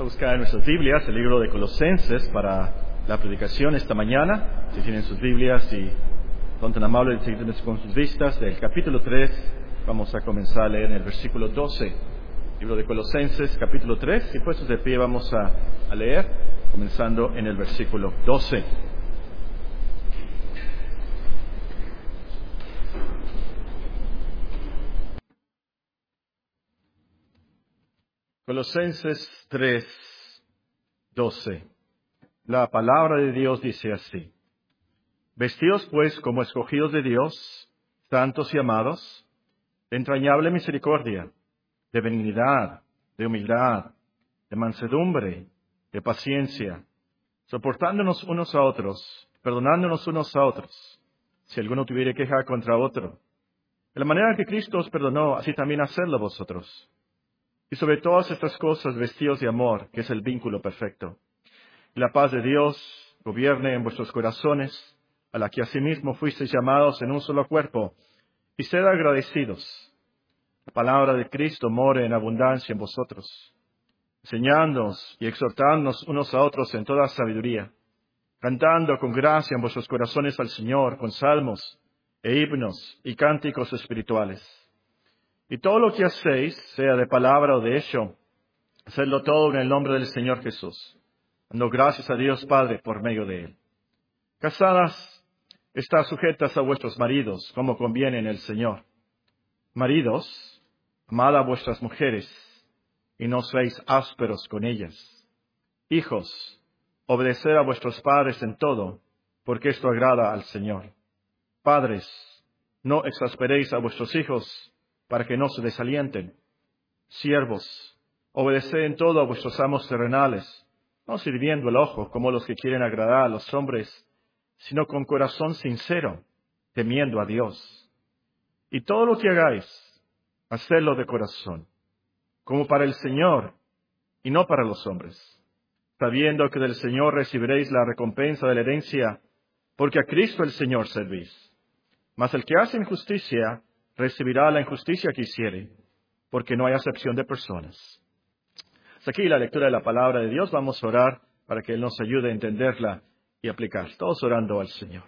buscar en nuestras Biblias el libro de Colosenses para la predicación esta mañana. Si tienen sus Biblias y son tan amables de seguirnos con sus vistas, del capítulo 3 vamos a comenzar a leer en el versículo 12. Libro de Colosenses, capítulo 3, y puestos de pie vamos a leer, comenzando en el versículo 12. Colosenses 3, 12. La palabra de Dios dice así: Vestidos pues como escogidos de Dios, santos y amados, de entrañable misericordia, de benignidad, de humildad, de mansedumbre, de paciencia, soportándonos unos a otros, perdonándonos unos a otros, si alguno tuviere queja contra otro. De la manera que Cristo os perdonó, así también hacedlo vosotros. Y sobre todas estas cosas vestidos de amor, que es el vínculo perfecto. Y la paz de Dios gobierne en vuestros corazones, a la que asimismo fuisteis llamados en un solo cuerpo, y sed agradecidos. La palabra de Cristo more en abundancia en vosotros, enseñándoos y exhortándonos unos a otros en toda sabiduría, cantando con gracia en vuestros corazones al Señor, con salmos e himnos y cánticos espirituales. Y todo lo que hacéis, sea de palabra o de hecho, hacedlo todo en el nombre del Señor Jesús, dando gracias a Dios Padre por medio de Él. Casadas, estad sujetas a vuestros maridos, como conviene en el Señor. Maridos, amad a vuestras mujeres, y no seáis ásperos con ellas. Hijos, obedeced a vuestros padres en todo, porque esto agrada al Señor. Padres, no exasperéis a vuestros hijos, para que no se desalienten. Siervos, obedeced en todo a vuestros amos terrenales, no sirviendo el ojo como los que quieren agradar a los hombres, sino con corazón sincero, temiendo a Dios. Y todo lo que hagáis, hacedlo de corazón, como para el Señor y no para los hombres, sabiendo que del Señor recibiréis la recompensa de la herencia, porque a Cristo el Señor servís. Mas el que hace injusticia recibirá la injusticia que hiciere, porque no hay acepción de personas. Hasta aquí la lectura de la palabra de Dios. Vamos a orar para que Él nos ayude a entenderla y aplicar. Todos orando al Señor.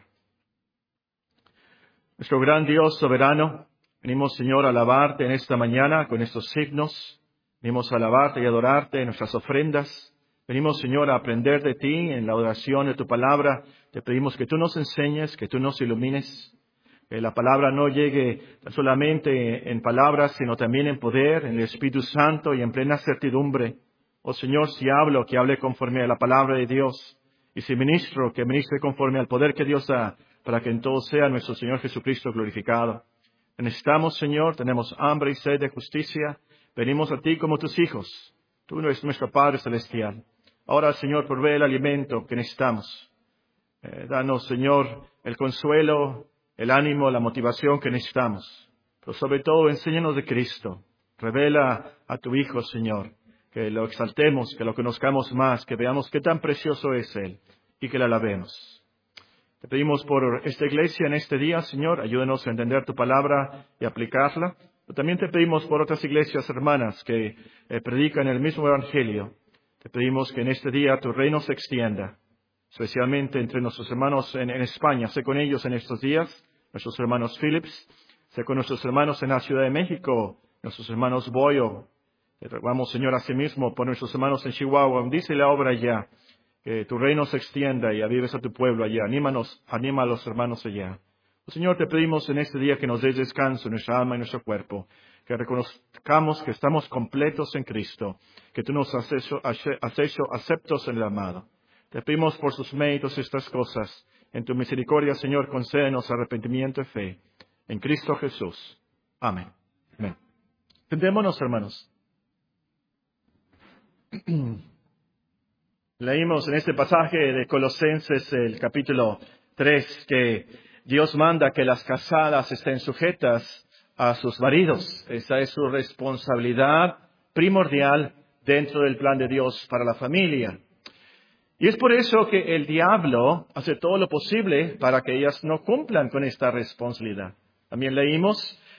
Nuestro gran Dios soberano, venimos, Señor, a alabarte en esta mañana con estos signos. Venimos a alabarte y adorarte en nuestras ofrendas. Venimos, Señor, a aprender de ti en la oración de tu palabra. Te pedimos que tú nos enseñes, que tú nos ilumines. Que la palabra no llegue solamente en palabras, sino también en poder, en el Espíritu Santo y en plena certidumbre. Oh Señor, si hablo, que hable conforme a la palabra de Dios. Y si ministro, que ministre conforme al poder que Dios da, para que en todo sea nuestro Señor Jesucristo glorificado. Necesitamos, Señor, tenemos hambre y sed de justicia. Venimos a ti como tus hijos. Tú eres nuestro Padre Celestial. Ahora, Señor, provee el alimento que necesitamos. Danos, Señor, el consuelo, el ánimo, la motivación que necesitamos. Pero sobre todo, enséñanos de Cristo. Revela a tu Hijo, Señor, que lo exaltemos, que lo conozcamos más, que veamos qué tan precioso es Él y que le alabemos. Te pedimos por esta iglesia en este día, Señor, ayúdanos a entender tu palabra y aplicarla. Pero también te pedimos por otras iglesias hermanas que predican el mismo evangelio. Te pedimos que en este día tu reino se extienda, especialmente entre nuestros hermanos en España. Sé con ellos en estos días, nuestros hermanos Phillips. Sé con nuestros hermanos en la Ciudad de México, nuestros hermanos Boyo. Te rogamos, Señor, asimismo por nuestros hermanos en Chihuahua. Bendice la obra allá, que tu reino se extienda y avives a tu pueblo allá. Anima a los hermanos allá. Señor, te pedimos en este día que nos des descanso en nuestra alma y nuestro cuerpo, que reconozcamos que estamos completos en Cristo, que tú nos has hecho aceptos en el amado. Te pedimos por sus méritos estas cosas. En tu misericordia, Señor, concédenos arrepentimiento y fe. En Cristo Jesús. Amén. Amén. Sentémonos, hermanos. Leímos en este pasaje de Colosenses, el capítulo 3, que Dios manda que las casadas estén sujetas a sus maridos. Esa es su responsabilidad primordial dentro del plan de Dios para la familia. Y es por eso que el diablo hace todo lo posible para que ellas no cumplan con esta responsabilidad. También leímos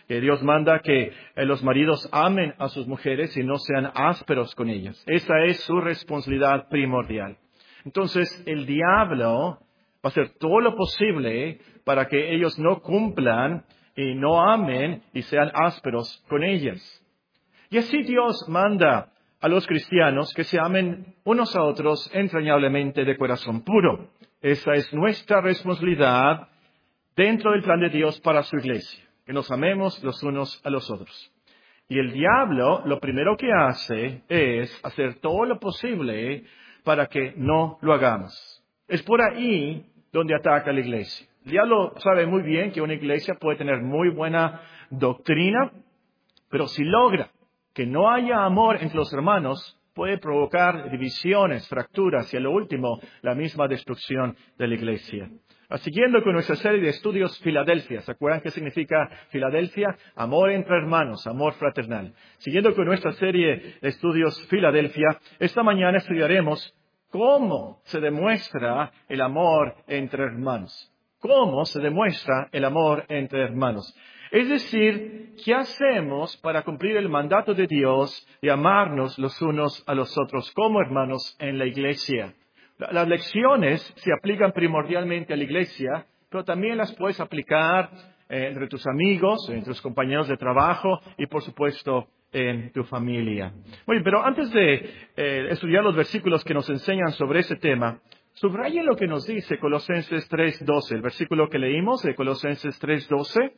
que Dios manda que los maridos amen a sus mujeres y no sean ásperos con ellas. Esa es su responsabilidad primordial. Entonces, el diablo va a hacer todo lo posible para que ellos no cumplan y no amen y sean ásperos con ellas. Y así Dios manda a los cristianos que se amen unos a otros entrañablemente de corazón puro. Esa es nuestra responsabilidad dentro del plan de Dios para su iglesia, que nos amemos los unos a los otros. Y el diablo lo primero que hace es hacer todo lo posible para que no lo hagamos. Es por ahí donde ataca a la iglesia. El diablo sabe muy bien que una iglesia puede tener muy buena doctrina, pero si logra que no haya amor entre los hermanos, puede provocar divisiones, fracturas y a lo último, la misma destrucción de la iglesia. Siguiendo con nuestra serie de estudios Filadelfia, ¿se acuerdan qué significa Filadelfia? Amor entre hermanos, amor fraternal. Siguiendo con nuestra serie de estudios Filadelfia, esta mañana estudiaremos cómo se demuestra el amor entre hermanos. ¿Cómo se demuestra el amor entre hermanos? Es decir, ¿qué hacemos para cumplir el mandato de Dios de amarnos los unos a los otros como hermanos en la iglesia? Las lecciones se aplican primordialmente a la iglesia, pero también las puedes aplicar entre tus amigos, entre tus compañeros de trabajo y, por supuesto, en tu familia. Muy bien, pero antes de estudiar los versículos que nos enseñan sobre ese tema, subrayen lo que nos dice Colosenses 3:12, el versículo que leímos de Colosenses 3:12.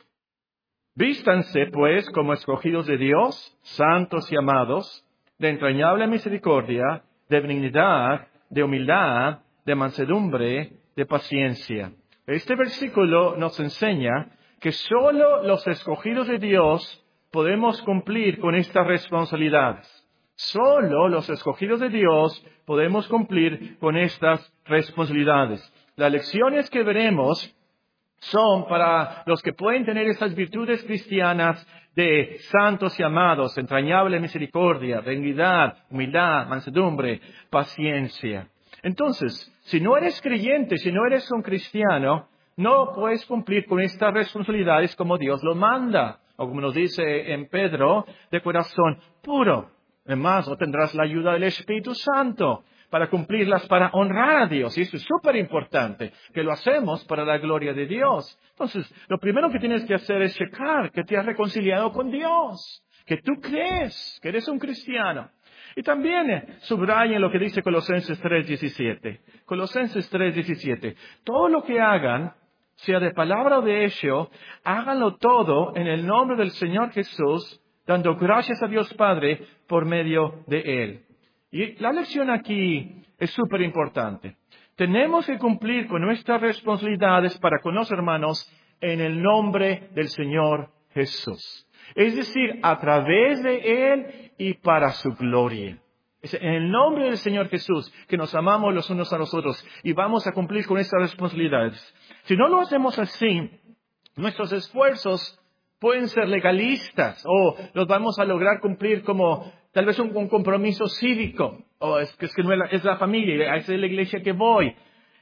Vístanse, pues, como escogidos de Dios, santos y amados, de entrañable misericordia, de benignidad, de humildad, de mansedumbre, de paciencia. Este versículo nos enseña que solo los escogidos de Dios podemos cumplir con estas responsabilidades. Solo los escogidos de Dios podemos cumplir con estas responsabilidades. Las lecciones que veremos son para los que pueden tener esas virtudes cristianas de santos y amados, entrañable misericordia, benignidad, humildad, mansedumbre, paciencia. Entonces, si no eres creyente, si no eres un cristiano, no puedes cumplir con estas responsabilidades como Dios lo manda, o como nos dice en Pedro, de corazón puro. Además, no tendrás la ayuda del Espíritu Santo para cumplirlas, para honrar a Dios. Y eso es súper importante, que lo hacemos para la gloria de Dios. Entonces, lo primero que tienes que hacer es checar que te has reconciliado con Dios, que tú crees que eres un cristiano. Y también subrayen lo que dice Colosenses 3:17. Colosenses 3:17. Todo lo que hagan, sea de palabra o de hecho, háganlo todo en el nombre del Señor Jesús, dando gracias a Dios Padre por medio de Él. Y la lección aquí es súper importante. Tenemos que cumplir con nuestras responsabilidades para con los hermanos en el nombre del Señor Jesús. Es decir, a través de Él y para su gloria. Es en el nombre del Señor Jesús que nos amamos los unos a los otros y vamos a cumplir con estas responsabilidades. Si no lo hacemos así, nuestros esfuerzos pueden ser legalistas o los vamos a lograr cumplir como tal vez un compromiso cívico. O es que no es la familia, esa es la iglesia que voy.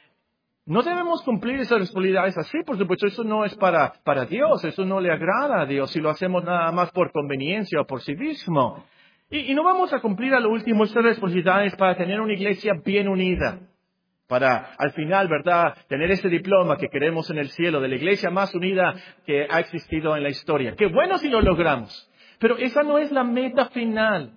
No debemos cumplir esas responsabilidades así, por supuesto, eso no es para Dios, eso no le agrada a Dios si lo hacemos nada más por conveniencia o por civismo. Y no vamos a cumplir a lo último estas responsabilidades para tener una iglesia bien unida. Para, al final, ¿verdad?, tener ese diploma que queremos en el cielo de la iglesia más unida que ha existido en la historia. Qué bueno si lo logramos, pero esa no es la meta final.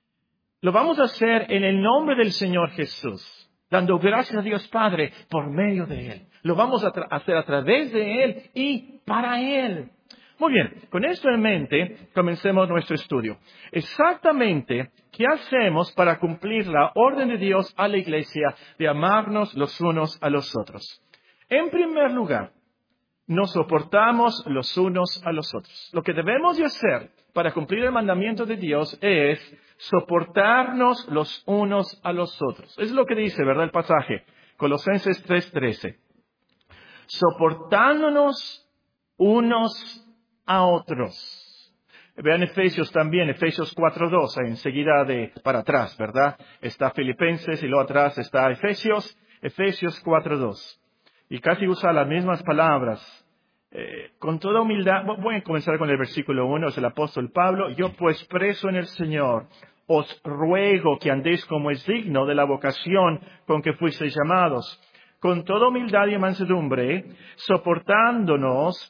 Lo vamos a hacer en el nombre del Señor Jesús, dando gracias a Dios Padre por medio de Él. Lo vamos a hacer a través de Él y para Él. Muy bien, con esto en mente, comencemos nuestro estudio. Exactamente, ¿qué hacemos para cumplir la orden de Dios a la iglesia de amarnos los unos a los otros? En primer lugar, nos soportamos los unos a los otros. Lo que debemos de hacer para cumplir el mandamiento de Dios es soportarnos los unos a los otros. Es lo que dice, ¿verdad?, el pasaje, Colosenses 3:13. Soportándonos unos a otros. Vean Efesios también, Efesios 4:2, enseguida para atrás, ¿verdad? Está Filipenses y luego atrás está Efesios 4:2. Y casi usa las mismas palabras Con toda humildad, voy a comenzar con el versículo 1, es el apóstol Pablo. Yo pues preso en el Señor, os ruego que andéis como es digno de la vocación con que fuisteis llamados, con toda humildad y mansedumbre, soportándonos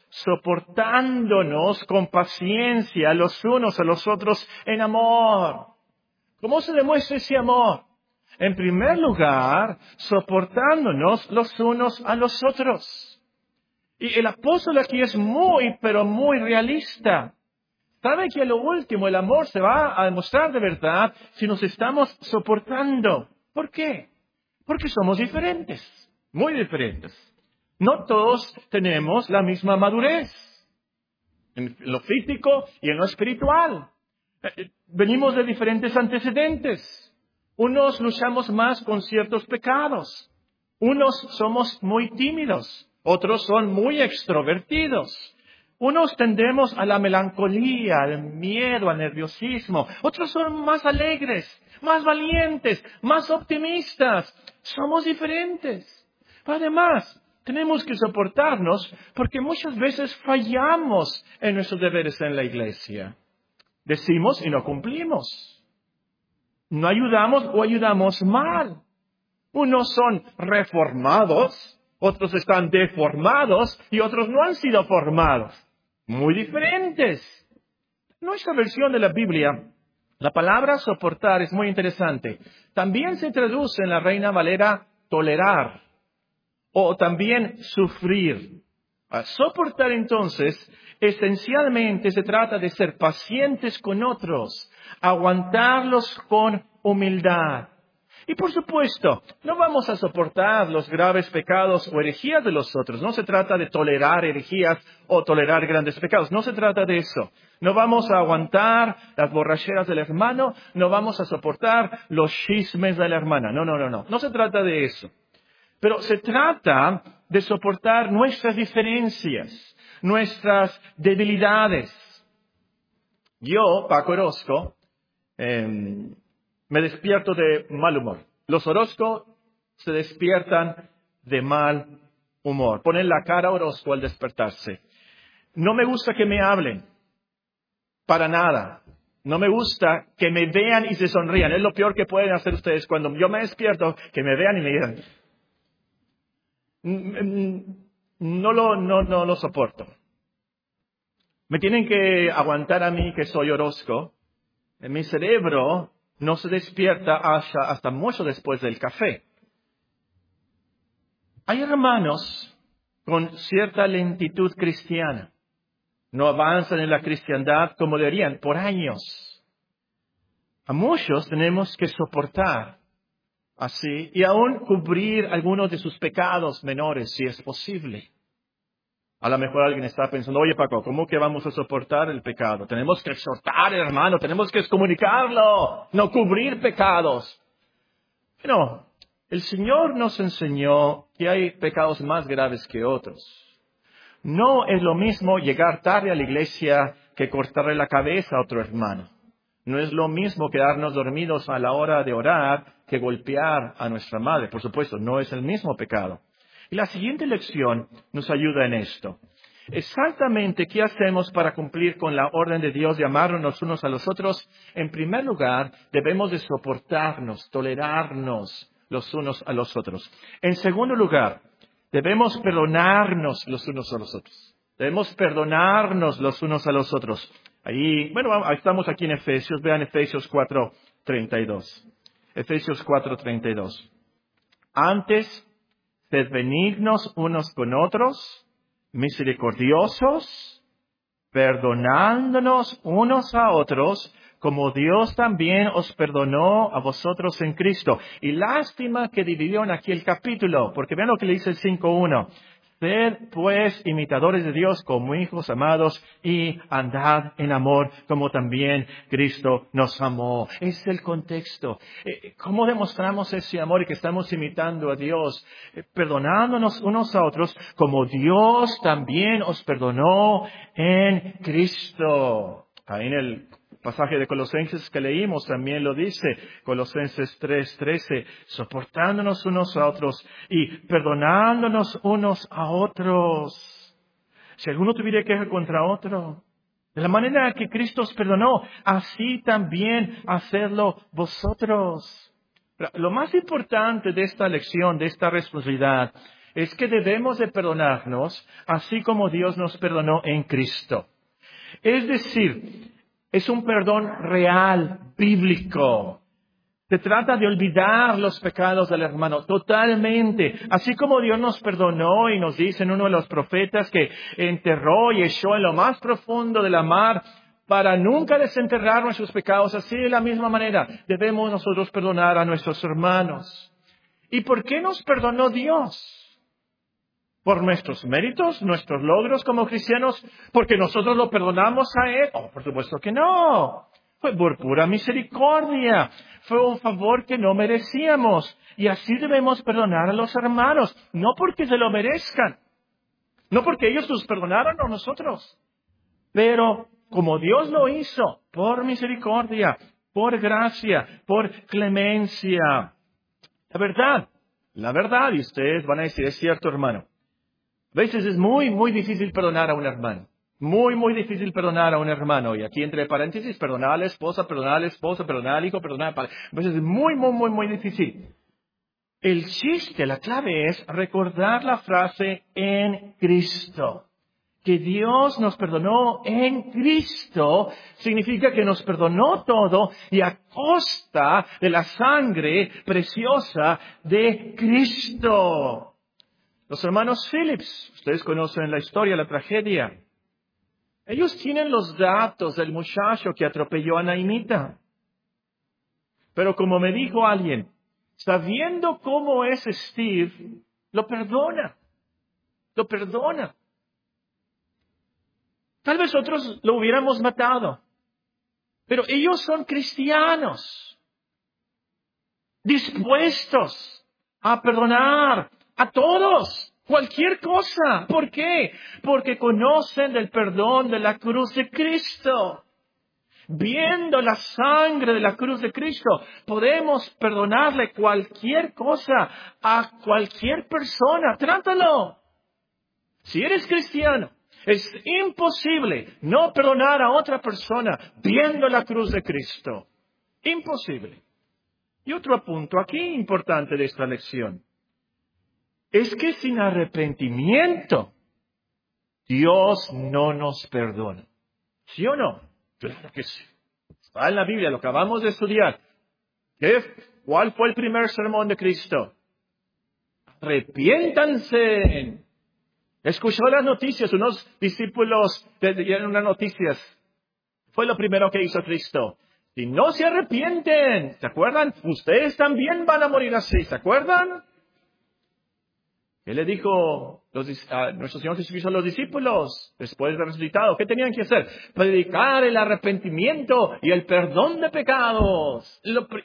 con paciencia los unos a los otros en amor. ¿Cómo se demuestra ese amor? En primer lugar, soportándonos los unos a los otros. Y el apóstol aquí es pero muy realista. Sabe que a lo último el amor se va a demostrar de verdad si nos estamos soportando. ¿Por qué? Porque somos diferentes, muy diferentes. No todos tenemos la misma madurez en lo físico y en lo espiritual. Venimos de diferentes antecedentes. Unos luchamos más con ciertos pecados. Unos somos muy tímidos. Otros son muy extrovertidos. Unos tendemos a la melancolía, al miedo, al nerviosismo. Otros son más alegres, más valientes, más optimistas. Somos diferentes. Pero además, tenemos que soportarnos porque muchas veces fallamos en nuestros deberes en la iglesia. Decimos y no cumplimos. No ayudamos o ayudamos mal. Unos son reformados, otros están deformados y otros no han sido formados. Muy diferentes. Nuestra versión de la Biblia, la palabra soportar es muy interesante. También se traduce en la Reina Valera tolerar o también sufrir. Soportar entonces, esencialmente se trata de ser pacientes con otros, aguantarlos con humildad. Y por supuesto, no vamos a soportar los graves pecados o herejías de los otros. No se trata de tolerar herejías o tolerar grandes pecados. No se trata de eso. No vamos a aguantar las borracheras del hermano. No vamos a soportar los chismes de la hermana. No. No se trata de eso. Pero se trata de soportar nuestras diferencias, nuestras debilidades. Yo, Paco Orozco, me despierto de mal humor. Los Orozco se despiertan de mal humor. Ponen la cara a Orozco al despertarse. No me gusta que me hablen. Para nada. No me gusta que me vean y se sonrían. Es lo peor que pueden hacer ustedes cuando yo me despierto, que me vean y me digan. No lo soporto. Me tienen que aguantar a mí que soy Orozco. En mi cerebro no se despierta hasta mucho después del café. Hay hermanos con cierta lentitud cristiana. No avanzan en la cristiandad como deberían por años. A muchos tenemos que soportar así y aún cubrir algunos de sus pecados menores si es posible. A lo mejor alguien está pensando, oye Paco, ¿cómo que vamos a soportar el pecado? Tenemos que exhortar, hermano, tenemos que excomunicarlo, no cubrir pecados. Bueno, el Señor nos enseñó que hay pecados más graves que otros. No es lo mismo llegar tarde a la iglesia que cortarle la cabeza a otro hermano. No es lo mismo quedarnos dormidos a la hora de orar que golpear a nuestra madre. Por supuesto, no es el mismo pecado. Y la siguiente lección nos ayuda en esto. Exactamente, ¿qué hacemos para cumplir con la orden de Dios de amarnos los unos a los otros? En primer lugar, debemos de soportarnos, tolerarnos los unos a los otros. En segundo lugar, debemos perdonarnos los unos a los otros. Debemos perdonarnos los unos a los otros. Ahí estamos aquí en Efesios. Vean Efesios 4:32. Efesios 4:32. Antes, sed benignos unos con otros, misericordiosos, perdonándonos unos a otros, como Dios también os perdonó a vosotros en Cristo. Y lástima que dividieron aquí el capítulo, porque vean lo que le dice el 5:1. Sed pues imitadores de Dios como hijos amados y andad en amor como también Cristo nos amó. Ese es el contexto. ¿Cómo demostramos ese amor y que estamos imitando a Dios? Perdonándonos unos a otros como Dios también os perdonó en Cristo. Ahí en el pasaje de Colosenses que leímos también lo dice, Colosenses 3:13, soportándonos unos a otros y perdonándonos unos a otros. Si alguno tuviera queja contra otro, de la manera que Cristo os perdonó, así también hacedlo vosotros. Lo más importante de esta lección, de esta responsabilidad, es que debemos de perdonarnos así como Dios nos perdonó en Cristo. Es decir, es un perdón real, bíblico. Se trata de olvidar los pecados del hermano totalmente. Así como Dios nos perdonó y nos dice en uno de los profetas que enterró y echó en lo más profundo de la mar para nunca desenterrar nuestros pecados, así de la misma manera debemos nosotros perdonar a nuestros hermanos. ¿Y por qué nos perdonó Dios? ¿Por nuestros méritos, nuestros logros como cristianos? ¿Porque nosotros lo perdonamos a Él? Oh, por supuesto que no. Fue por pura misericordia. Fue un favor que no merecíamos. Y así debemos perdonar a los hermanos. No porque se lo merezcan. No porque ellos nos perdonaron a nosotros. Pero como Dios lo hizo, por misericordia, por gracia, por clemencia. La verdad, y ustedes van a decir, es cierto, hermano. A veces es muy, muy difícil perdonar a un hermano. Muy, muy difícil perdonar a un hermano. Y aquí entre paréntesis, perdonar a la esposa, perdonar al esposo, perdonar al hijo, perdonar al padre. A veces es muy, muy, muy, muy difícil. El chiste, la clave es recordar la frase en Cristo. Que Dios nos perdonó en Cristo significa que nos perdonó todo y a costa de la sangre preciosa de Cristo. Los hermanos Phillips, ustedes conocen la historia, la tragedia. Ellos tienen los datos del muchacho que atropelló a Naimita. Pero como me dijo alguien, sabiendo cómo es Steve, lo perdona. Lo perdona. Tal vez otros lo hubiéramos matado. Pero ellos son cristianos. Dispuestos a perdonar a todos. Cualquier cosa. ¿Por qué? Porque conocen del perdón de la cruz de Cristo. Viendo la sangre de la cruz de Cristo, podemos perdonarle cualquier cosa a cualquier persona. Trátalo. Si eres cristiano, es imposible no perdonar a otra persona viendo la cruz de Cristo. Imposible. Y otro punto aquí importante de esta lección es que sin arrepentimiento, Dios no nos perdona. ¿Sí o no? Claro que sí. Está en la Biblia, lo acabamos de estudiar. ¿Cuál fue el primer sermón de Cristo? Arrepiéntanse. Escuchó las noticias, unos discípulos dieron unas noticias. Fue lo primero que hizo Cristo. Si no se arrepienten, ¿se acuerdan? Ustedes también van a morir así, ¿se acuerdan? ¿Qué le dijo nuestro Señor Jesucristo a los discípulos después del resucitado? ¿Qué tenían que hacer? Predicar el arrepentimiento y el perdón de pecados.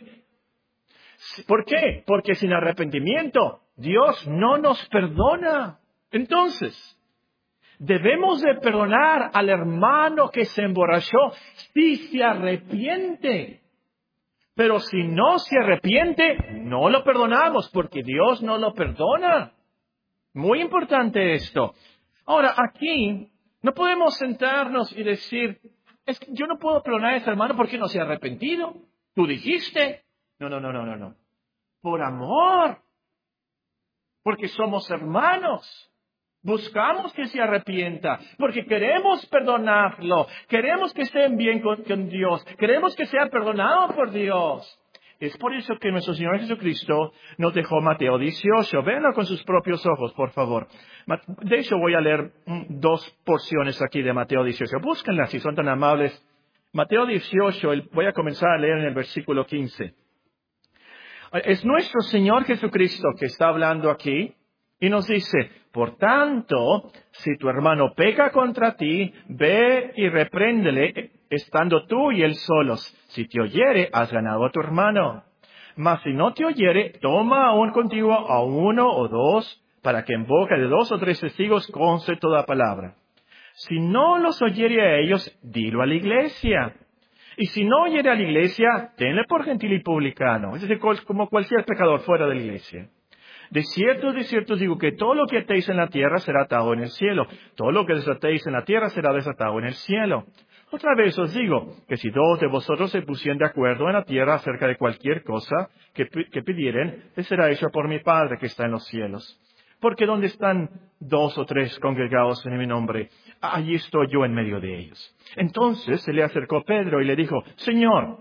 ¿Por qué? Porque sin arrepentimiento Dios no nos perdona. Entonces, debemos de perdonar al hermano que se emborrachó si se arrepiente. Pero si no se arrepiente, no lo perdonamos porque Dios no lo perdona. Muy importante esto. Ahora, aquí no podemos sentarnos y decir, es que yo no puedo perdonar a ese hermano porque no se ha arrepentido. Tú dijiste. No. Por amor. Porque somos hermanos. Buscamos que se arrepienta, porque queremos perdonarlo, queremos que estén bien con Dios, queremos que sea perdonado por Dios. Es por eso que nuestro Señor Jesucristo nos dejó Mateo 18. Véanlo con sus propios ojos, por favor. De hecho, voy a leer 2 porciones aquí de Mateo 18. Búsquenlas si son tan amables. Mateo 18, voy a comenzar a leer en el versículo 15. Es nuestro Señor Jesucristo que está hablando aquí y nos dice, por tanto, si tu hermano peca contra ti, ve y repréndele, estando tú y él solos. Si te oyere, has ganado a tu hermano. Mas si no te oyere, toma aún contigo a 1 o 2, para que en boca de 2 o 3 testigos conste toda palabra. Si no los oyere a ellos, dilo a la iglesia. Y si no oyere a la iglesia, tenle por gentil y publicano. Es decir, como cualquier pecador fuera de la iglesia. de cierto os digo que todo lo que atéis en la tierra será atado en el cielo. Todo lo que desatéis en la tierra será desatado en el cielo. Otra vez os digo que si dos de vosotros se pusieren de acuerdo en la tierra acerca de cualquier cosa que pidieren, les será hecho por mi Padre que está en los cielos. Porque donde están 2 o 3 congregados en mi nombre, allí estoy yo en medio de ellos. Entonces se le acercó Pedro y le dijo, Señor,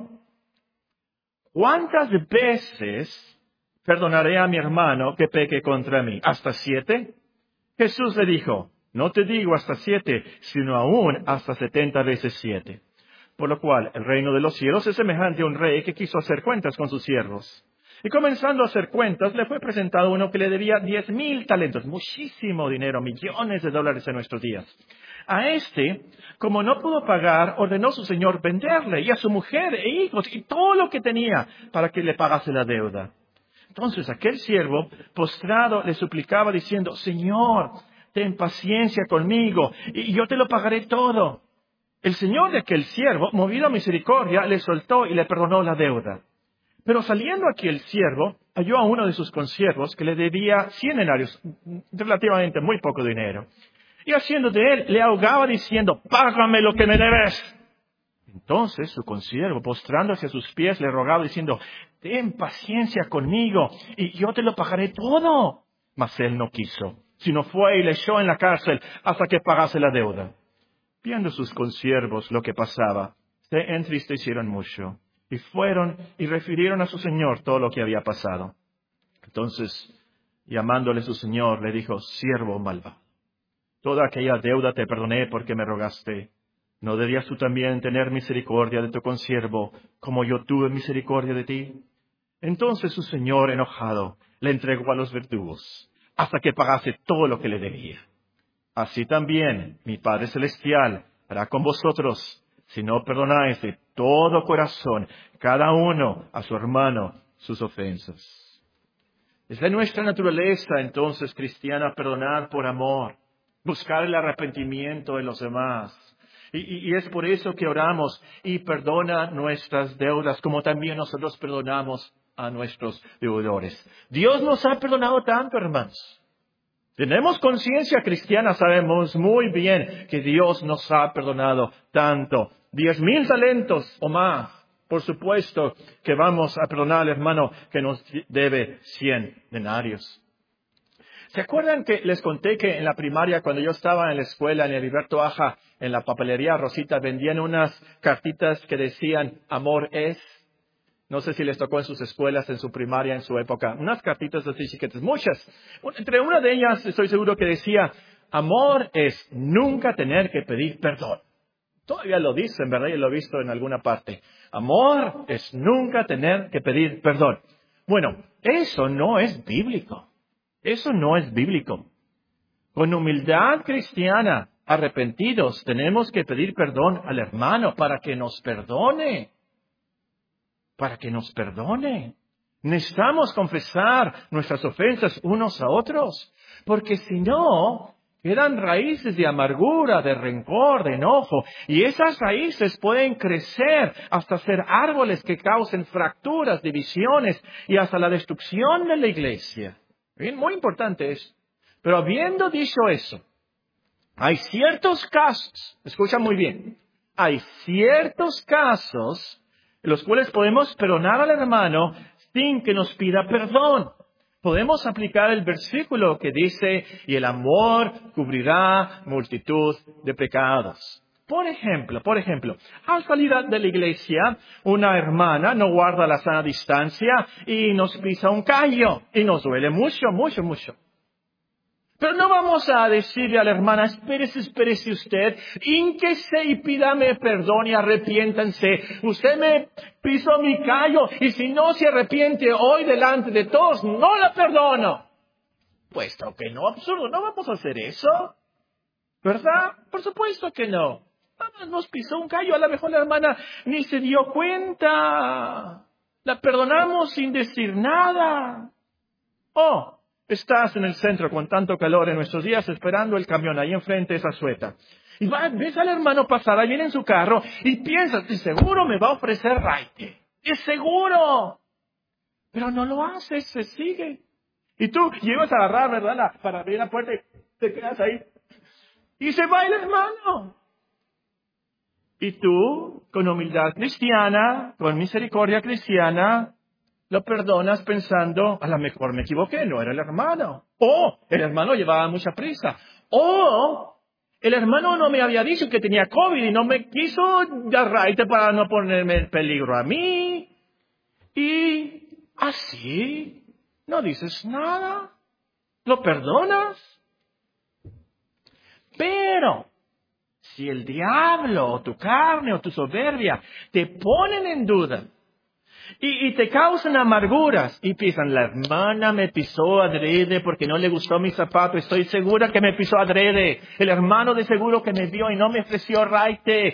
¿cuántas veces perdonaré a mi hermano que peque contra mí? ¿Hasta 7? Jesús le dijo, no te digo hasta 7, sino aún hasta 70 veces 7. Por lo cual, el reino de los cielos es semejante a un rey que quiso hacer cuentas con sus siervos. Y comenzando a hacer cuentas, le fue presentado uno que le debía 10,000 talentos, muchísimo dinero, millones de dólares en nuestros días. A este, como no pudo pagar, ordenó a su señor venderle, y a su mujer e hijos, y todo lo que tenía, para que le pagase la deuda. Entonces aquel siervo, postrado, le suplicaba diciendo, Señor, ten paciencia conmigo, y yo te lo pagaré todo. El señor de aquel siervo, movido a misericordia, le soltó y le perdonó la deuda. Pero saliendo aquel siervo, halló a uno de sus consiervos que le debía 100 denarios, relativamente muy poco dinero. Y haciendo de él, le ahogaba diciendo, págame lo que me debes. Entonces su consiervo, postrándose a sus pies, le rogaba diciendo, ten paciencia conmigo y yo te lo pagaré todo. Mas él no quiso, sino fue y le echó en la cárcel hasta que pagase la deuda. Viendo sus consiervos lo que pasaba, se entristecieron mucho. Y fueron y refirieron a su señor todo lo que había pasado. Entonces, llamándole su señor, le dijo, siervo malvado, toda aquella deuda te perdoné porque me rogaste. ¿No debías tú también tener misericordia de tu consiervo, como yo tuve misericordia de ti? Entonces su señor, enojado, le entregó a los verdugos, hasta que pagase todo lo que le debía. Así también mi Padre Celestial hará con vosotros, si no perdonáis de todo corazón, cada uno a su hermano, sus ofensas. Es de nuestra naturaleza, entonces, cristiana, perdonar por amor, buscar el arrepentimiento de los demás. Y es por eso que oramos, y perdona nuestras deudas, como también nosotros perdonamos a nuestros deudores. Dios nos ha perdonado tanto, hermanos. Tenemos conciencia cristiana, sabemos muy bien que Dios nos ha perdonado tanto. 10,000 talentos o más. Por supuesto que vamos a perdonar al hermano que nos debe 100 denarios. ¿Se acuerdan que les conté que en la primaria, cuando yo estaba en la escuela, en Heriberto Aja, en la papelería Rosita, vendían unas cartitas que decían, amor es? No sé si les tocó en sus escuelas, en su primaria, en su época. Unas cartitas así chiquitas, muchas. Entre una de ellas estoy seguro que decía, amor es nunca tener que pedir perdón. Todavía lo dicen, ¿verdad? Yo lo he visto en alguna parte. Amor es nunca tener que pedir perdón. Bueno, eso no es bíblico. Eso no es bíblico. Con humildad cristiana, arrepentidos, tenemos que pedir perdón al hermano para que nos perdone. Para que nos perdone. Necesitamos confesar nuestras ofensas unos a otros, porque si no, quedan raíces de amargura, de rencor, de enojo, y esas raíces pueden crecer hasta ser árboles que causen fracturas, divisiones y hasta la destrucción de la iglesia. Bien, muy importante eso. Pero habiendo dicho eso, hay ciertos casos, escucha muy bien, hay ciertos casos en los cuales podemos perdonar al hermano sin que nos pida perdón. Podemos aplicar el versículo que dice, y el amor cubrirá multitud de pecados. Por ejemplo, al salir de la iglesia, una hermana no guarda la sana distancia y nos pisa un callo y nos duele mucho, mucho, mucho. Pero no vamos a decirle a la hermana, espérese usted, hínquese y pídame perdón y arrepiéntanse. Usted me pisó mi callo y si no se arrepiente hoy delante de todos, no la perdono. Puesto que no, absurdo, no vamos a hacer eso. ¿Verdad? Por supuesto que no. Nos pisó un callo, a lo mejor la hermana ni se dio cuenta. La perdonamos sin decir nada. Oh. Estás en el centro con tanto calor en nuestros días esperando el camión ahí enfrente de esa sueta. Y ves al hermano pasar, ahí viene en su carro y piensas, de seguro me va a ofrecer raite. ¡Es seguro! Pero no lo hace, se sigue. Y tú llegas a agarrar, ¿verdad? Para abrir la puerta y te quedas ahí. Y se va el hermano. Y tú, con humildad cristiana, con misericordia cristiana, lo perdonas pensando, a lo mejor me equivoqué, no era el hermano. O el hermano llevaba mucha prisa. O el hermano no me había dicho que tenía COVID y no me quiso dar raite para no ponerme en peligro a mí. Y así no dices nada. Lo perdonas. Pero si el diablo o tu carne o tu soberbia te ponen en duda y te causan amarguras y piensan, la hermana me pisó adrede porque no le gustó mi zapato, estoy segura que me pisó adrede, el hermano de seguro que me vio y no me ofreció raite.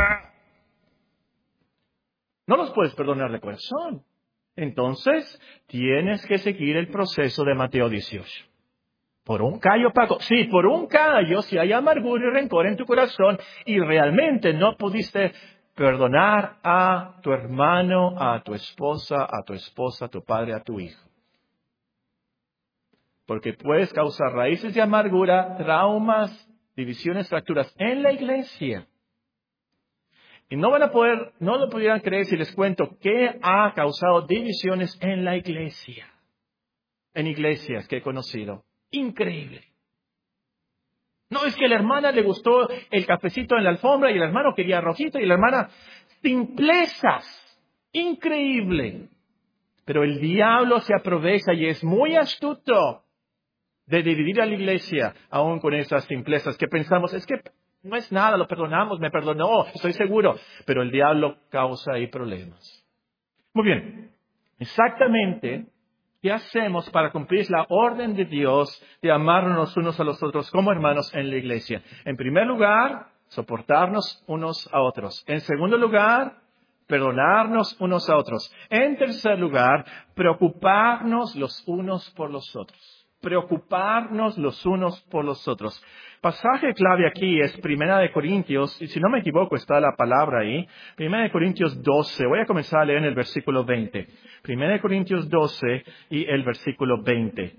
No los puedes perdonar de corazón. Entonces, tienes que seguir el proceso de Mateo 18. Por un callo pago. Sí, por un callo, si hay amargura y rencor en tu corazón y realmente no pudiste perdonar a tu hermano, a tu esposa, a tu padre, a tu hijo. Porque puedes causar raíces de amargura, traumas, divisiones, fracturas en la iglesia. Y no lo pudieran creer si les cuento qué ha causado divisiones en la iglesia. En iglesias que he conocido. Increíble. No, es que a la hermana le gustó el cafecito en la alfombra y el hermano quería rojito y la hermana simplezas. Increíble. Pero el diablo se aprovecha y es muy astuto de dividir a la iglesia aún con esas simplezas que pensamos, es que no es nada, lo perdonamos, me perdonó, estoy seguro. Pero el diablo causa ahí problemas. Muy bien. Exactamente. ¿Qué hacemos para cumplir la orden de Dios de amarnos unos a los otros como hermanos en la iglesia? En primer lugar, soportarnos unos a otros. En segundo lugar, perdonarnos unos a otros. En tercer lugar, preocuparnos los unos por los otros. Preocuparnos los unos por los otros. Pasaje clave aquí es 1 Corintios, y si no me equivoco está la palabra ahí, 1 Corintios 12, voy a comenzar a leer en el versículo 20. 1 Corintios 12 y el versículo 20.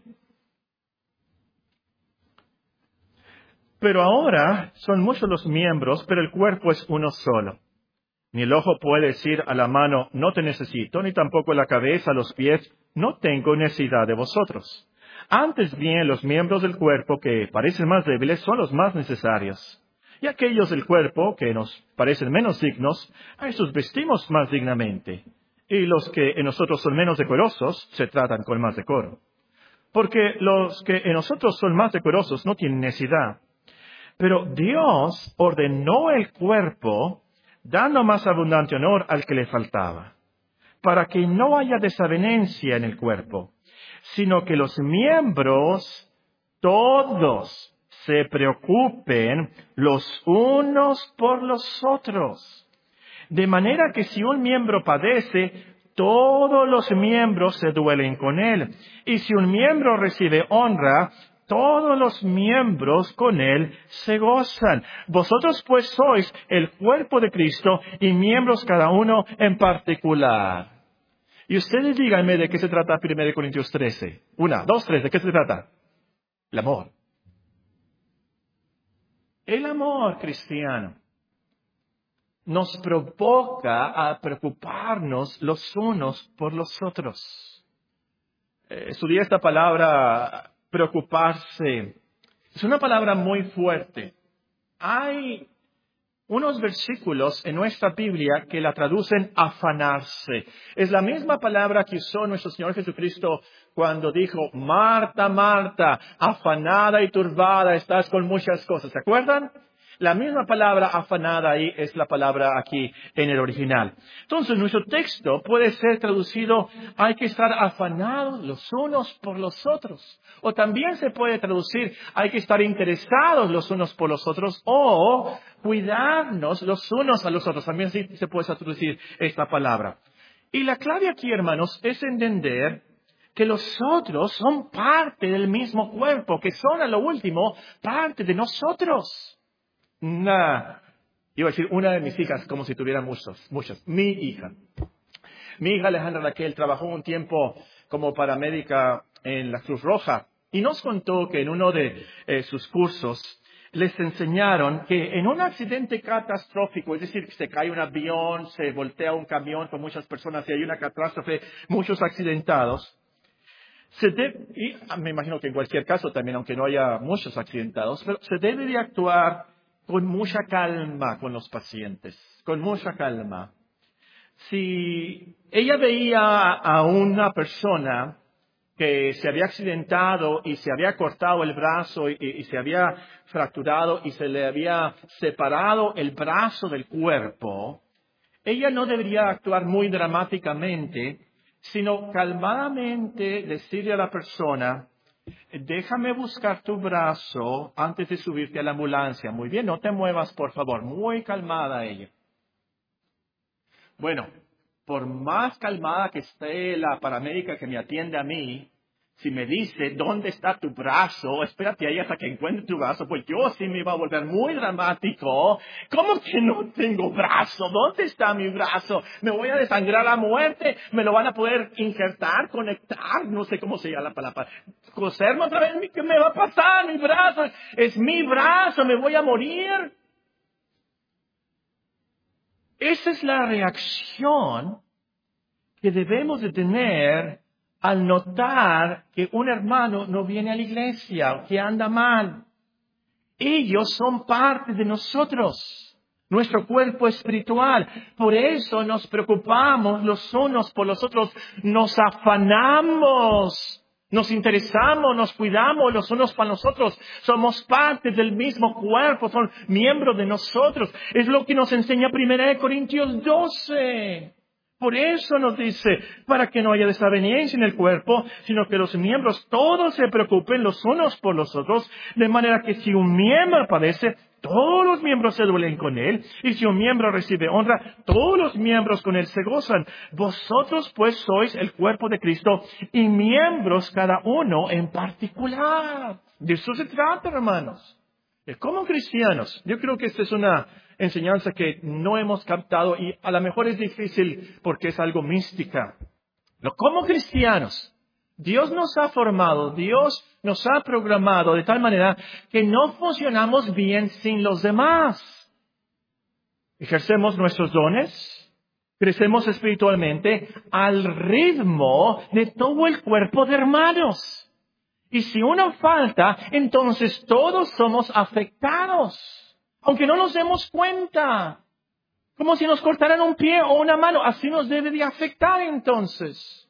Pero ahora son muchos los miembros, pero el cuerpo es uno solo. Ni el ojo puede decir a la mano, no te necesito, ni tampoco la cabeza a los pies, no tengo necesidad de vosotros. Antes bien, los miembros del cuerpo que parecen más débiles son los más necesarios. Y aquellos del cuerpo que nos parecen menos dignos, a esos vestimos más dignamente. Y los que en nosotros son menos decorosos, se tratan con más decoro. Porque los que en nosotros son más decorosos no tienen necesidad. Pero Dios ordenó el cuerpo, dando más abundante honor al que le faltaba, para que no haya desavenencia en el cuerpo, sino que los miembros, todos, se preocupen los unos por los otros. De manera que si un miembro padece, todos los miembros se duelen con él. Y si un miembro recibe honra, todos los miembros con él se gozan. Vosotros pues sois el cuerpo de Cristo y miembros cada uno en particular. Y ustedes díganme de qué se trata 1 Corintios 13. 1, 2, 3, ¿de qué se trata? El amor. El amor cristiano nos provoca a preocuparnos los unos por los otros. Estudié esta palabra, preocuparse. Es una palabra muy fuerte. Hay unos versículos en nuestra Biblia que la traducen afanarse. Es la misma palabra que usó nuestro Señor Jesucristo cuando dijo, Marta, Marta, afanada y turbada estás con muchas cosas. ¿Se acuerdan? La misma palabra afanada ahí es la palabra aquí en el original. Entonces, nuestro texto puede ser traducido, hay que estar afanados los unos por los otros. O también se puede traducir, hay que estar interesados los unos por los otros. O cuidarnos los unos a los otros. También sí se puede traducir esta palabra. Y la clave aquí, hermanos, es entender que los otros son parte del mismo cuerpo, que son a lo último parte de nosotros. Iba a decir una de mis hijas, como si tuviera muchas. Mi hija Alejandra Raquel trabajó un tiempo como paramédica en la Cruz Roja y nos contó que en uno de sus cursos les enseñaron que en un accidente catastrófico, es decir, que se cae un avión, se voltea un camión con muchas personas y hay una catástrofe, muchos accidentados, y me imagino que en cualquier caso también, aunque no haya muchos accidentados, pero se debe de actuar con mucha calma con los pacientes, con mucha calma. Si ella veía a una persona que se había accidentado y se había cortado el brazo y se había fracturado y se le había separado el brazo del cuerpo, ella no debería actuar muy dramáticamente, sino calmadamente decirle a la persona, déjame buscar tu brazo antes de subirte a la ambulancia. Muy bien, no te muevas, por favor. Muy calmada ella. Bueno, por más calmada que esté la paramédica que me atiende a mí, si me dice, ¿dónde está tu brazo? Espérate ahí hasta que encuentre tu brazo, pues yo sí me iba a volver muy dramático. ¿Cómo que no tengo brazo? ¿Dónde está mi brazo? ¿Me voy a desangrar a muerte? ¿Me lo van a poder injertar, conectar? No sé cómo se llama la palabra. ¿Coserme otra vez? ¿Qué me va a pasar? Mi brazo es mi brazo, me voy a morir. Esa es la reacción que debemos de tener al notar que un hermano no viene a la iglesia, que anda mal. Ellos son parte de nosotros, nuestro cuerpo espiritual. Por eso nos preocupamos los unos por los otros, nos afanamos, nos interesamos, nos cuidamos los unos para los otros. Somos parte del mismo cuerpo, son miembros de nosotros. Es lo que nos enseña 1 Corintios 12. Por eso nos dice, para que no haya desaveniencia en el cuerpo, sino que los miembros todos se preocupen los unos por los otros, de manera que si un miembro padece, todos los miembros se duelen con él, y si un miembro recibe honra, todos los miembros con él se gozan. Vosotros pues sois el cuerpo de Cristo, y miembros cada uno en particular. De eso se trata, hermanos. Como cristianos, yo creo que esta es una enseñanza que no hemos captado y a lo mejor es difícil porque es algo mística. Pero como cristianos, Dios nos ha formado, Dios nos ha programado de tal manera que no funcionamos bien sin los demás. Ejercemos nuestros dones, crecemos espiritualmente al ritmo de todo el cuerpo de hermanos. Y si uno falta, entonces todos somos afectados, aunque no nos demos cuenta. Como si nos cortaran un pie o una mano, así nos debe de afectar entonces.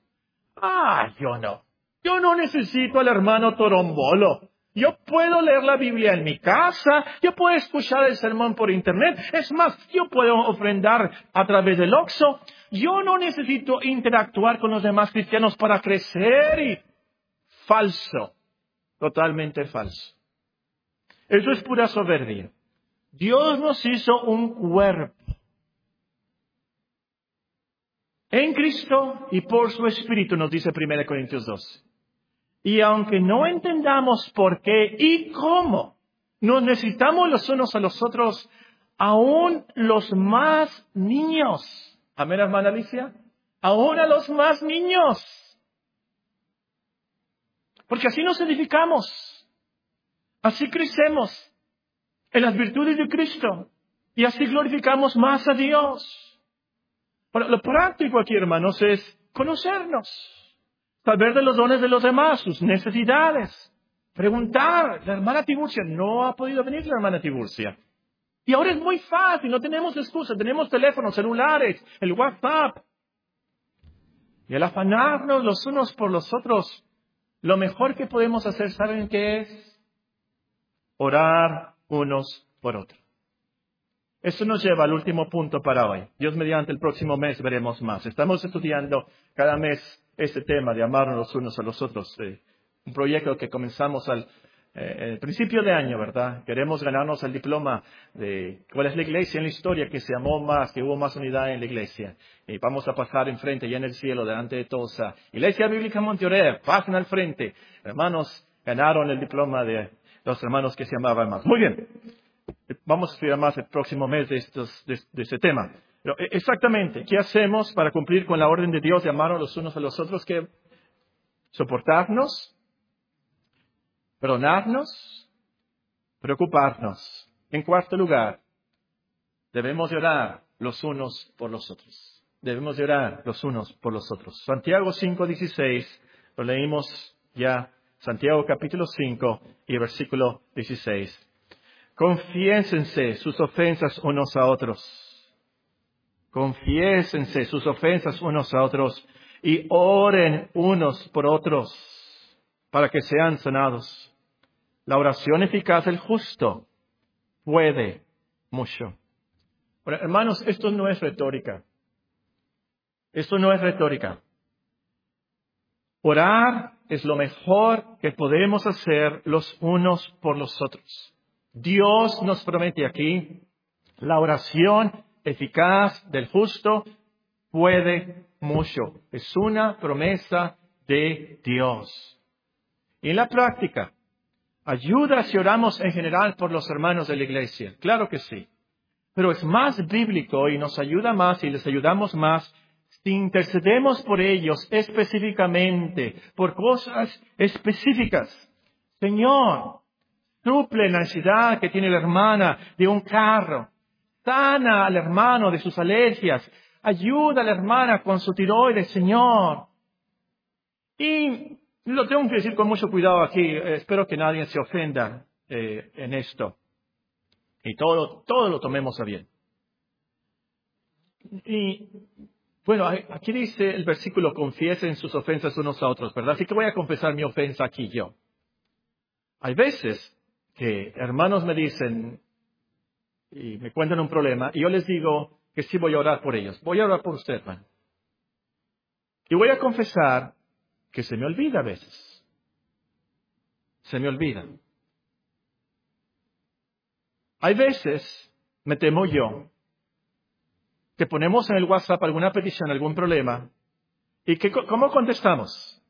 Yo no necesito al hermano Torombolo. Yo puedo leer la Biblia en mi casa, yo puedo escuchar el sermón por internet, es más, yo puedo ofrendar a través del Oxxo. Yo no necesito interactuar con los demás cristianos para crecer y... Falso, totalmente falso. Eso es pura soberbia. Dios nos hizo un cuerpo en Cristo y por su Espíritu, nos dice 1 Corintios 12. Y aunque no entendamos por qué y cómo, nos necesitamos los unos a los otros, aún los más niños. Amén, hermana Alicia. Aún a los más niños. Porque así nos edificamos, así crecemos en las virtudes de Cristo y así glorificamos más a Dios. Bueno, lo práctico aquí, hermanos, es conocernos, saber de los dones de los demás, sus necesidades, preguntar. La hermana Tiburcia, no ha podido venir la hermana Tiburcia. Y ahora es muy fácil, no tenemos excusa, tenemos teléfonos, celulares, el WhatsApp. Y al afanarnos los unos por los otros, lo mejor que podemos hacer, ¿saben qué es? Orar unos por otros. Eso nos lleva al último punto para hoy. Dios mediante, el próximo mes veremos más. Estamos estudiando cada mes este tema de amarnos los unos a los otros. Un proyecto que comenzamos al principio de año, ¿verdad? Queremos ganarnos el diploma de cuál es la iglesia en la historia que se amó más, que hubo más unidad en la iglesia. Y vamos a pasar enfrente, ya en el cielo, delante de todos. Iglesia Bíblica Monteorer, pasen al frente. Hermanos, ganaron el diploma de los hermanos que se amaban más. Muy bien. Vamos a estudiar más el próximo mes de este tema. Pero exactamente, ¿qué hacemos para cumplir con la orden de Dios de amarnos los unos a los otros? soportarnos, perdonarnos, preocuparnos. En cuarto lugar, debemos de orar los unos por los otros. Debemos de orar los unos por los otros. Santiago 5:16, lo leímos ya. Santiago capítulo 5 y versículo 16. Confiésense sus ofensas unos a otros. Confiésense sus ofensas unos a otros y oren unos por otros para que sean sanados. La oración eficaz del justo puede mucho. Ahora, hermanos, esto no es retórica. Esto no es retórica. Orar es lo mejor que podemos hacer los unos por los otros. Dios nos promete aquí, la oración eficaz del justo puede mucho. Es una promesa de Dios. Y en la práctica, ayuda si oramos en general por los hermanos de la iglesia. Claro que sí. Pero es más bíblico y nos ayuda más y les ayudamos más si intercedemos por ellos específicamente, por cosas específicas. Señor, suple la necesidad que tiene la hermana de un carro. Sana al hermano de sus alergias. Ayuda a la hermana con su tiroides, Señor. Y lo tengo que decir con mucho cuidado aquí. Espero que nadie se ofenda en esto. Y todo lo tomemos a bien. Y bueno, aquí dice el versículo, confiesen sus ofensas unos a otros, ¿verdad? Así que voy a confesar mi ofensa aquí yo. Hay veces que hermanos me dicen y me cuentan un problema y yo les digo que sí voy a orar por ellos. Voy a orar por usted, hermano. Y voy a confesar que se me olvida a veces. Se me olvida. Hay veces, me temo yo, que ponemos en el WhatsApp alguna petición, algún problema, y ¿cómo contestamos?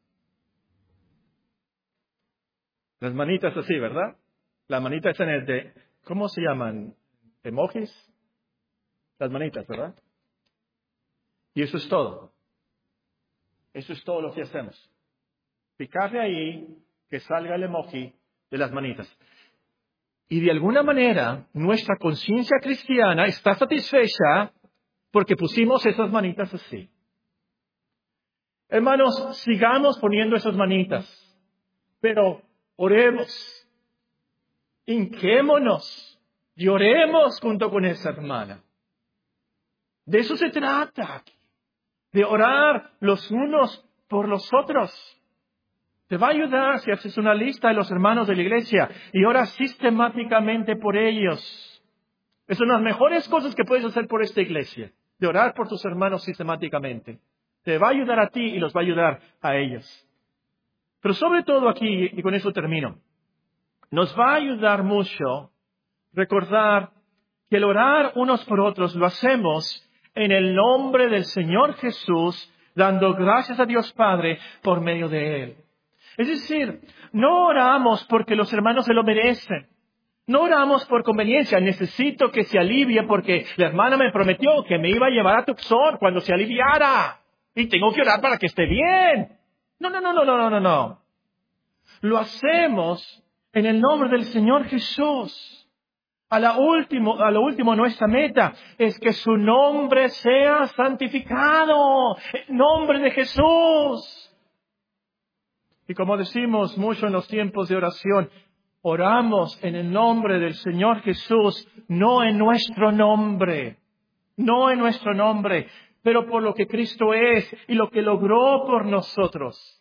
Las manitas así, ¿verdad? Las manitas en el de, ¿cómo se llaman? ¿Emojis? Las manitas, ¿verdad? Y eso es todo. Eso es todo lo que hacemos. Picarle ahí, que salga el emoji de las manitas. Y de alguna manera, nuestra conciencia cristiana está satisfecha porque pusimos esas manitas así. Hermanos, sigamos poniendo esas manitas, pero oremos, hinquémonos y oremos junto con esa hermana. De eso se trata, de orar los unos por los otros. Te va a ayudar si haces una lista de los hermanos de la iglesia y oras sistemáticamente por ellos. Es una de las mejores cosas que puedes hacer por esta iglesia, de orar por tus hermanos sistemáticamente. Te va a ayudar a ti y los va a ayudar a ellos. Pero sobre todo aquí, y con eso termino, nos va a ayudar mucho recordar que el orar unos por otros lo hacemos en el nombre del Señor Jesús, dando gracias a Dios Padre por medio de Él. Es decir, no oramos porque los hermanos se lo merecen. No oramos por conveniencia. Necesito que se alivie porque la hermana me prometió que me iba a llevar a Tucson cuando se aliviara. Y tengo que orar para que esté bien. No. Lo hacemos en el nombre del Señor Jesús. A lo último, nuestra meta es que su nombre sea santificado. El nombre de Jesús. Y como decimos mucho en los tiempos de oración, oramos en el nombre del Señor Jesús, no en nuestro nombre. No en nuestro nombre, pero por lo que Cristo es y lo que logró por nosotros.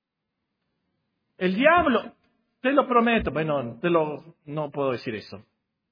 El diablo, te lo prometo, no puedo decir eso.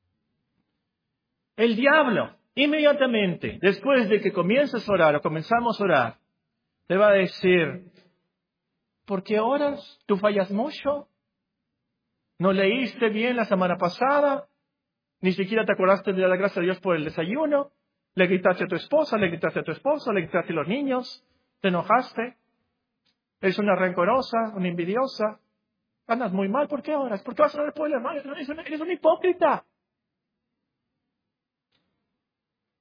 El diablo, inmediatamente, después de que comiences a orar o comenzamos a orar, te va a decir, ¿por qué oras? ¿Tú fallas mucho? ¿No leíste bien la semana pasada? ¿Ni siquiera te acordaste de la gracia de Dios por el desayuno? ¿Le gritaste a tu esposa? ¿Le gritaste a tu esposo? ¿Le gritaste a los niños? ¿Te enojaste? ¿Eres una rencorosa, una envidiosa? Andas muy mal, ¿por qué oras? ¿Por qué vas a orar por el hermano? Eres un hipócrita.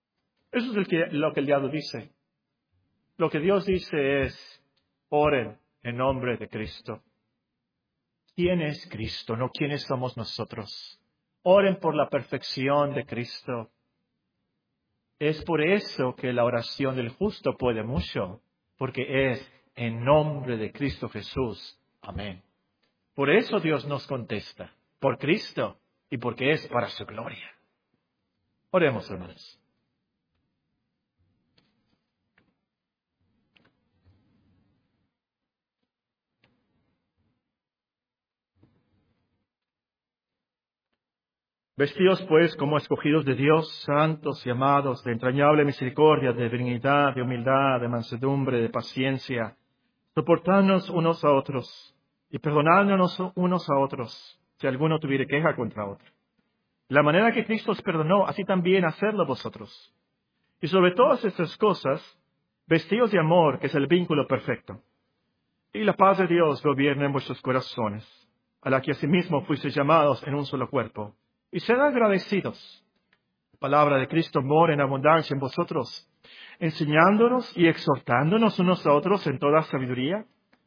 Eso es lo que el diablo dice. Lo que Dios dice es, oren en nombre de Cristo. ¿Quién es Cristo? No quiénes somos nosotros. Oren por la perfección de Cristo. Es por eso que la oración del justo puede mucho, porque es en nombre de Cristo Jesús. Amén. Por eso Dios nos contesta, por Cristo y porque es para su gloria. Oremos, hermanos. Vestidos pues como escogidos de Dios, santos y amados, de entrañable misericordia, de benignidad, de humildad, de mansedumbre, de paciencia, soportándonos unos a otros y perdonándonos unos a otros, si alguno tuviere queja contra otro. La manera que Cristo os perdonó, así también hacedlo vosotros. Y sobre todas estas cosas, vestidos de amor, que es el vínculo perfecto. Y la paz de Dios gobierna en vuestros corazones, a la que asimismo fuisteis llamados en un solo cuerpo. Y sed agradecidos. La palabra de Cristo mora en abundancia en vosotros, enseñándonos y exhortándonos unos a otros en toda sabiduría,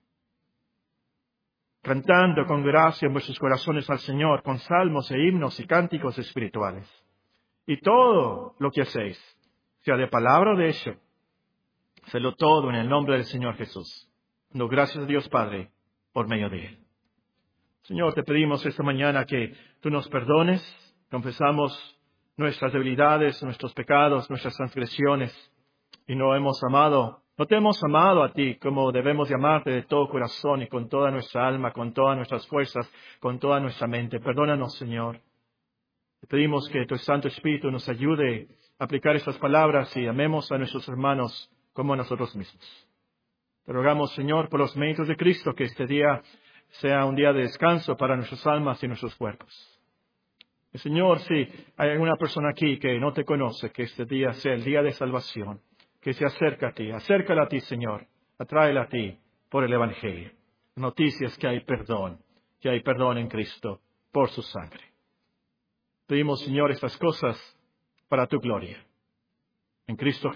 cantando con gracia en vuestros corazones al Señor, con salmos e himnos y cánticos espirituales. Y todo lo que hacéis, sea de palabra o de hecho, hacedlo todo en el nombre del Señor Jesús, dando gracias a Dios Padre por medio de Él. Señor, te pedimos esta mañana que tú nos perdones, confesamos nuestras debilidades, nuestros pecados, nuestras transgresiones, y no te hemos amado a ti como debemos de amarte de todo corazón y con toda nuestra alma, con todas nuestras fuerzas, con toda nuestra mente. Perdónanos, Señor. Te pedimos que tu Santo Espíritu nos ayude a aplicar estas palabras y amemos a nuestros hermanos como a nosotros mismos. Te rogamos, Señor, por los méritos de Cristo, que este día sea un día de descanso para nuestras almas y nuestros cuerpos. Y Señor, si hay alguna persona aquí que no te conoce, que este día sea el día de salvación, que se acerca a ti, acércala a ti, Señor, atráela a ti por el Evangelio. Noticias que hay perdón en Cristo por su sangre. Pedimos, Señor, estas cosas para tu gloria. En Cristo